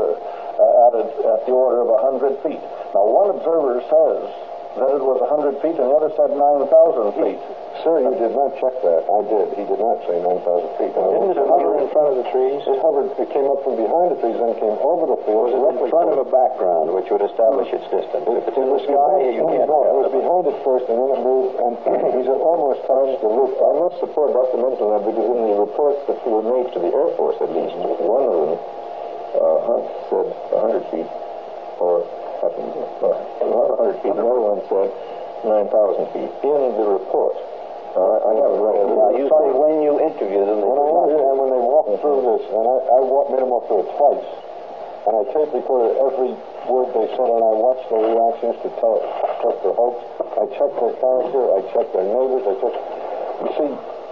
uh, at, a, at the order of one hundred feet. Now, one observer says that it was one hundred feet, and the other said nine thousand feet. Sir, you did not check that. I did. He did not say nine thousand feet. Now, Didn't it hover in front of the trees? It hovered, it came up from behind the trees, then came over the field. Was it in front of a background which would establish its distance? If it's in the sky, you can't No, it was tell. behind it first, and then it moved, and he's almost touched the roof. I must support Doctor Menzel that, because in the reports that were made to the Air Force, at least, one of them uh, said one hundred feet, or happened, uh, not one hundred feet, another one said nine thousand feet in the report. Uh, I haven't read it. Now, you say when you interview them, they When I interviewed and when they walked through this, and I, I walked, made them walk through it twice, and I tape recorded every word they said, and I watched their reactions to tell, check their hopes. I checked their character. I checked their neighbors. I checked. You see,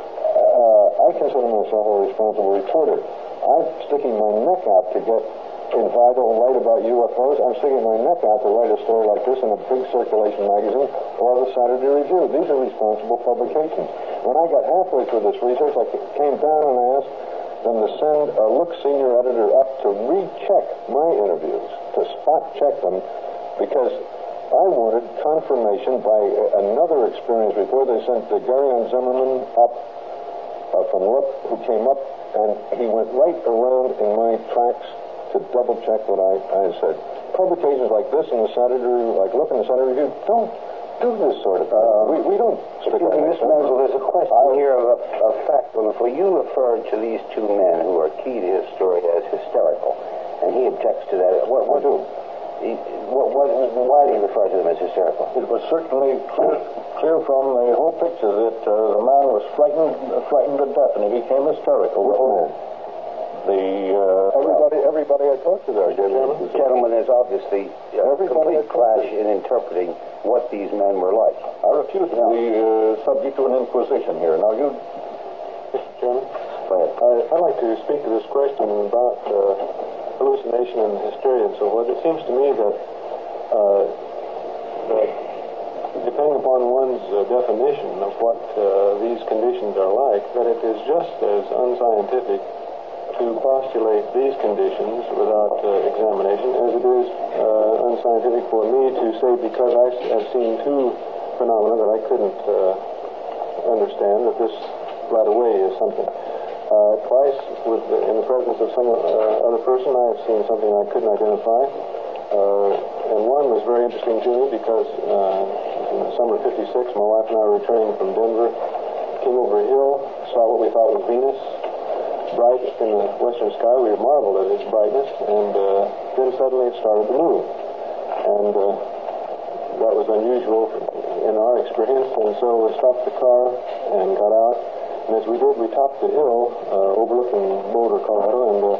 uh, I consider myself a responsible reporter. I'm sticking my neck out to get invited and write about U F Os. I'm sticking my neck out to write a story like this in a big circulation magazine or the Saturday Review. These are responsible publications. When I got halfway through this research, I came down and I asked them to send a look senior editor up to recheck my interviews, to spot check them, because I wanted confirmation by another experienced reporter. They sent uh, Gary Zimmerman up uh, from Look, who came up, and he went right around in my tracks to double check what I, I had said. Publications like this in the Saturday Review, like Look in the Saturday Review, don't do this sort of thing. Uh, we, we don't stick our necks Mister out. Mansell, there's a question here of a, a fact. For you referred to these two men who are key to his story as hysterical, and he objects to that. What, what, do? He, what, what, why do you refer to them as hysterical? It was certainly clear, clear from the whole picture that uh, the man was frightened, uh, frightened to death, and he became hysterical. Which man? The uh, Everybody, everybody I talked to there, gentlemen. Gentlemen, there's obviously a Everybody complete I clash in interpreting what these men were like. I refuse to be uh, subject to an inquisition here. Now, you... Mister Chairman, Go ahead. I, I'd like to speak to this question about uh, hallucination and hysteria and so forth. It seems to me that, uh, that depending upon one's uh, definition of what uh, these conditions are like, that it is just as unscientific to postulate these conditions without uh, examination as it is uh, unscientific for me to say, because I have seen two phenomena that I couldn't uh, understand, that this right away is something. Uh, twice, with the, in the presence of some uh, other person, I have seen something I couldn't identify. Uh, and one was very interesting to me because uh, in the summer of fifty-six, my wife and I were returning from Denver, came over a hill, saw what we thought was Venus, bright in the western sky. We marveled at its brightness, and uh, then suddenly it started to move. And uh, that was unusual in our experience, and so we stopped the car and got out. And as we did, we topped the hill uh, overlooking Boulder, Colorado, and uh,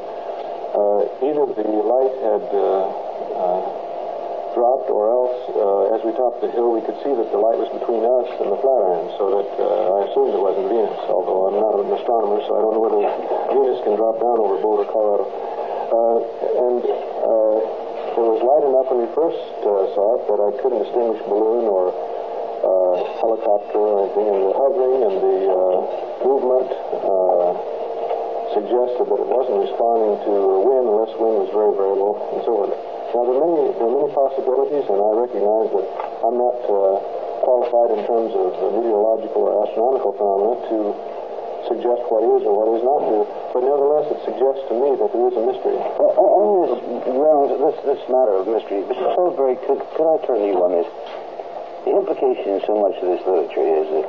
uh, either the light had uh, uh, dropped, or else, uh, as we topped the hill, we could see that the light was between us and the Flatiron, so that uh, I assumed it wasn't Venus, although I'm not an astronomer, so I don't know whether Venus can drop down over Boulder, Colorado. Uh, and uh, it was light enough when we first uh, saw it that I couldn't distinguish balloon or uh, helicopter or anything, and the hovering and the uh, movement uh, suggested that it wasn't responding to wind unless wind was very variable and so on. Now, there are many, there are many possibilities, and I recognize that I'm not uh, qualified in terms of meteorological or astronomical phenomena to suggest what is or what is not true, but nevertheless it suggests to me that there is a mystery. Well, on this grounds, this, this matter of mystery, Mister Salisbury, could, could I turn to you on this? The implication in so much of this literature is that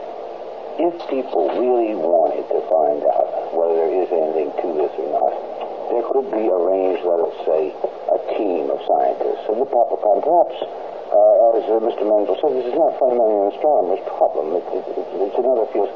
if people really wanted to find out whether there is anything to this or not, there could be arranged, let us say, a team of scientists of the proper kind. Perhaps, uh, as uh, Mister Menzel said, this is not fundamentally an astronomer's problem. It, it, it, it's another field.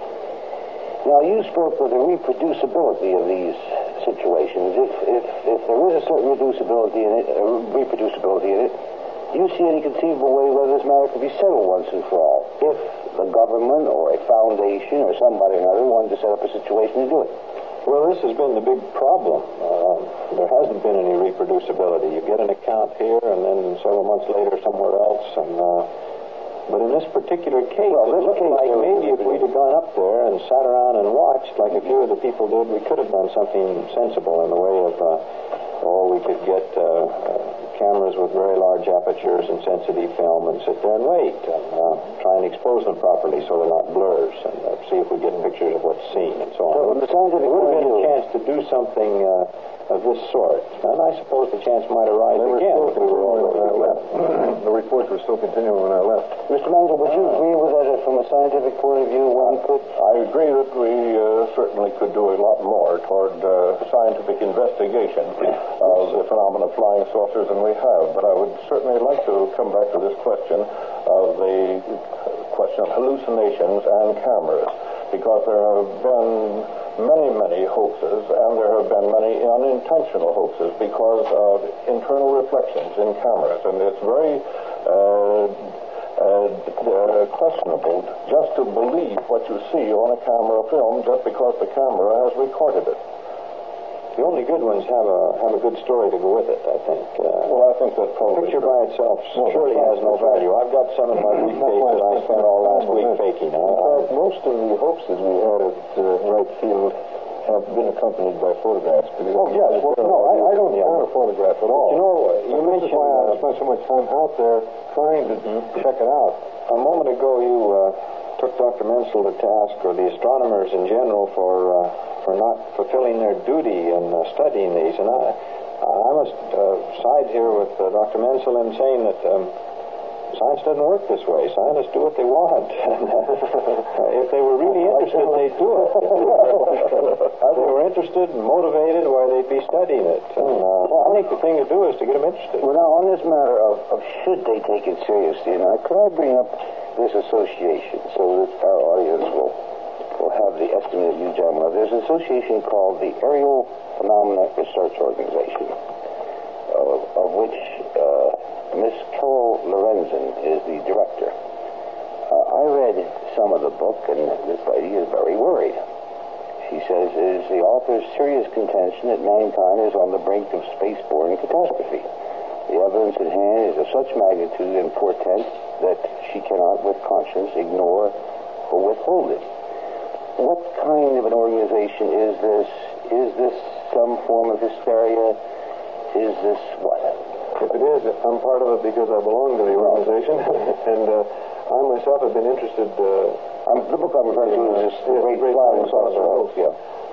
Now, you spoke of the reproducibility of these situations. If, if, if there is a certain reducibility in it, uh, reproducibility in it, do you see any conceivable way whether this matter could be settled once and for all? If the government or a foundation or somebody or another wanted to set up a situation to do it. Well, this has been the big problem. Uh, there hasn't been any reproducibility. You get an account here, and then several months later somewhere else. And uh, but in this particular case, well, it looked like maybe if we'd have gone up there and sat around and watched, like a few of the people did, we could have done something sensible in the way of, uh, or we could get uh, uh, cameras with very large apertures and sensitive film and sit there and wait and uh, try and expose them properly so they're not blurs, and uh, see if we get pictures of what's seen and so on. So from the scientific There would have been point of a chance to do something uh, of this sort, and I suppose the chance might arise They were again still if we were all continuing when I ready to left. The reports were still continuing when I left. Mister Menzel, would you agree with that from a scientific point of view? One could. I agree that we uh, certainly could do a lot more toward uh, scientific investigation of the phenomenon of flying saucers than we have, but I would certainly like to come back to this question of the question of hallucinations and cameras, because there have been many, many hoaxes, and there have been many unintentional hoaxes because of internal reflections in cameras, and it's very uh, uh, uh, questionable just to believe what you see on a camera film just because the camera has recorded it. The only good ones have a have a good story to go with it, I think. Uh, Well, I think that the probably... picture by itself No, surely that's has no right. value. I've got some in my briefcase that I spent all last week faking. I, In I, fact, most of the hoaxes we had at uh, Wright Field have been accompanied by photographs. Oh, yes. Well, no, I, I don't count a photograph at all. You know, you This is mentioned... why I Uh, spent so much time out there trying to check it out. A moment ago, you uh, took Doctor Menzel to task, or the astronomers in general, for uh, for not fulfilling their duty in uh, studying these. And I, I must uh, side here with uh, Doctor Menzel in saying that um, science doesn't work this way. Scientists do what they want. And, uh, if they were really interested, they'd do it. If they were interested and motivated, why, they'd be studying it. And uh, I think the thing to do is to get them interested. Well, now, on this matter of, of should they take it seriously, now, could I bring up this association so that our audience will, will have the estimate of you gentlemen? There's an association called the Aerial Phenomena Research Organization, of, of which uh, Miss Carol Lorenzen is the director. Uh, I read some of the book, and this lady is very worried. She says it is the author's serious contention that mankind is on the brink of space-borne catastrophe. The evidence at hand is of such magnitude and portent that she cannot, with conscience, ignore or withhold it. What kind of an organization is this? Is this some form of hysteria? Is this what? If it is, I'm part of it because I belong to the organization, and uh, I myself have been interested. Uh, I'm, the book I'm referring to is this yes, Great Great Flying Flying Saucer Saucer Hoax. Hoax. Yeah.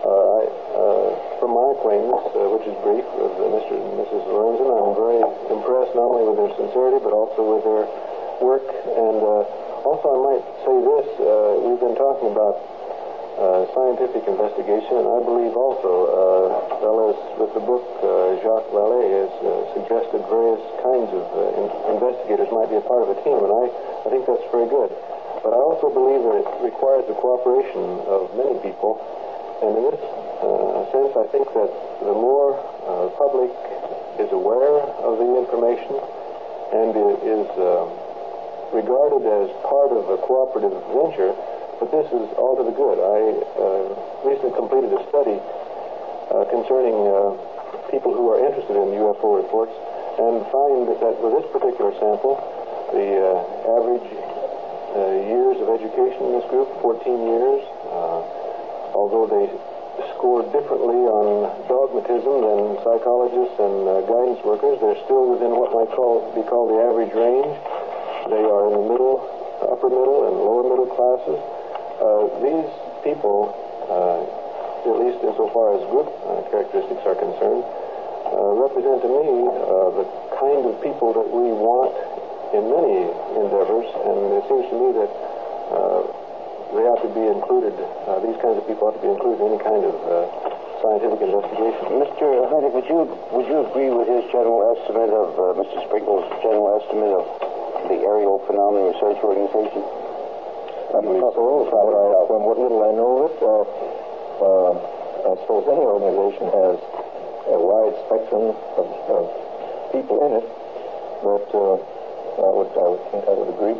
Uh, I, uh, from my acquaintance, uh, which is brief, with uh, Mister and Missus Lorenzen, I'm very impressed not only with their sincerity, but also with their work. And uh, also, I might say this, uh, we've been talking about uh, scientific investigation, and I believe also, uh, well, as with the book, uh, Jacques Vallée has uh, suggested various kinds of uh, in- investigators might be a part of a team, and I, I think that's very good. But I also believe that it requires the cooperation of many people, and in this uh, sense, I think that the more uh, public is aware of the information and is uh, regarded as part of a cooperative venture, but this is all to the good. I uh, recently completed a study uh, concerning uh, people who are interested in U F O reports, and find that with this particular sample, the uh, average uh, years of education in this group, fourteen years, uh, although they scored differently on dogmatism than psychologists and uh, guidance workers, they're still within what might call, be called the average range. They are in the middle, upper middle, and lower middle classes. Uh, these people, uh, at least insofar as group uh, characteristics are concerned, uh, represent to me uh, the kind of people that we want in many endeavors, and it seems to me that uh, they ought to be included, uh, these kinds of people ought to be included in any kind of uh, scientific investigation. Mister Heineck, would you would you agree with his general estimate of uh, Mister Sprinkle's general estimate of the Aerial Phenomena Research Organization? I believe so. From what, I, from what little I know of it, uh, uh, I suppose any organization has a wide spectrum of, of people in it, but uh, I would I would think I would agree.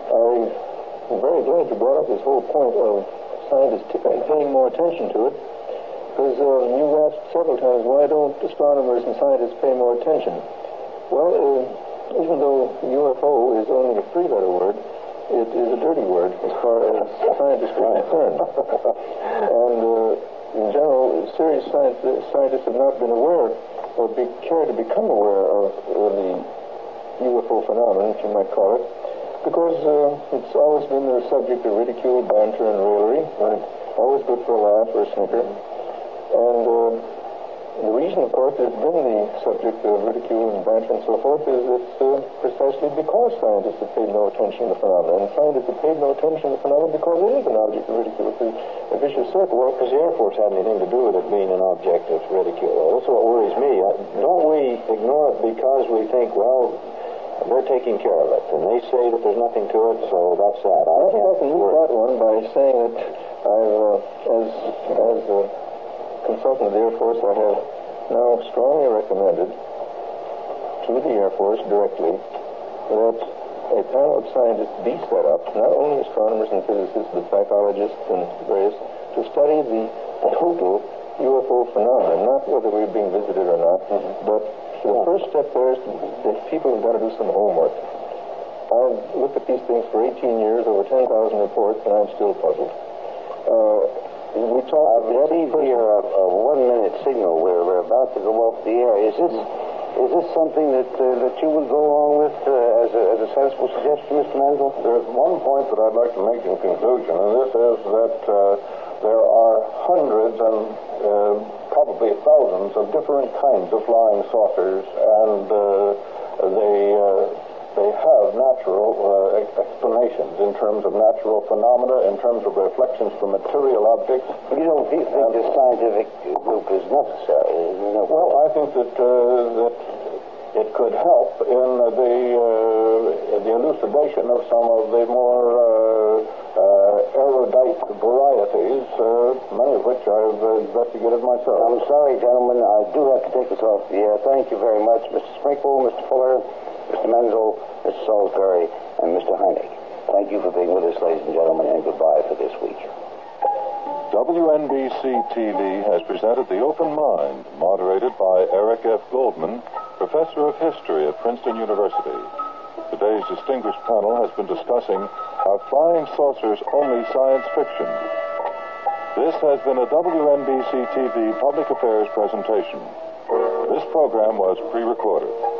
I'm very glad you brought up this whole point of scientists t- paying more attention to it, because uh, you asked several times, why don't astronomers and scientists pay more attention? Well, uh, even though U F O is only a three-letter word, it is a dirty word as far as scientists are concerned. And uh, in general, serious science, scientists have not been aware or be, cared to become aware of uh, the U F O phenomenon, if you might call it, because uh, it's always been the subject of ridicule, banter, and raillery. Right. Always good for a laugh or a snicker. And uh, the reason, of course, it's been the subject of ridicule and banter and so forth is it's uh, precisely because scientists have paid no attention to the phenomenon. And scientists have paid no attention to the phenomenon because it is an object of ridicule. It's a vicious circle. Well, because the Air Force had anything to do with it being an object of ridicule. That's what worries me. Don't we ignore it because we think, well, they're taking care of it, and they say that there's nothing to it, so that's that. I, I think I can move that one by saying that I've, uh, as as a consultant of the Air Force, I have now strongly recommended to the Air Force directly that a panel of scientists be set up, not only astronomers and physicists, but psychologists and various, to study the total U F O phenomenon, not whether we're being visited or not, mm-hmm. but the first step there is that people have got to do some homework. I've looked at these things for eighteen years, over ten thousand reports, and I'm still puzzled. Uh, we talk, I've received here a, a one-minute signal where we're about to go off the air. Is this is this something that uh, that you would go along with uh, as, a, as a sensible suggestion, Mister Menzel? There's one point that I'd like to make in conclusion, and this is that uh, there are hundreds and uh, probably thousands of different kinds of flying saucers, and uh, they uh, they have natural uh, explanations in terms of natural phenomena, in terms of reflections from material objects. You don't think and, this scientific group is necessary? You know, well, I think that uh, that it could help in the uh, the elucidation of some of the more uh, uh, erudite varieties, uh, many of which I've uh, investigated myself. I'm sorry, gentlemen, I do have to take us off the air. Thank you very much, Mister Sprinkle, Mister Fuller, Mister Menzel, Mister Salisbury, and Mister Heineck. Thank you for being with us, ladies and gentlemen, and goodbye for this week. W N B C T V has presented The Open Mind, moderated by Eric F. Goldman, Professor of History at Princeton University. Today's distinguished panel has been discussing Are Flying Saucers Only Science Fiction? This has been a W N B C T V Public Affairs presentation. This program was pre-recorded.